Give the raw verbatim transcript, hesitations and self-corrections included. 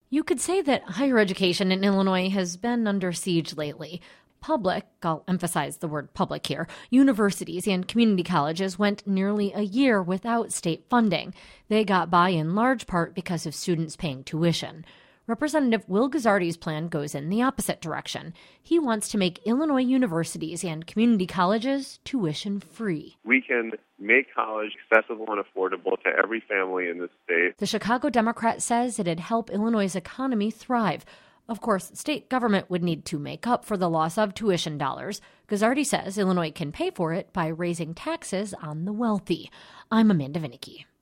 You could say that higher education in Illinois has been under siege lately. Public, I'll emphasize the word public here, universities and community colleges went nearly a year without state funding. They got by in large part because of students paying tuition. Representative Will Guzzardi's plan goes in the opposite direction. He wants to make Illinois universities and community colleges tuition-free. We can make college accessible and affordable to every family in the state. The Chicago Democrat says it'd help Illinois' economy thrive. Of course, state government would need to make up for the loss of tuition dollars. Guzzardi says Illinois can pay for it by raising taxes on the wealthy. I'm Amanda Vinicky.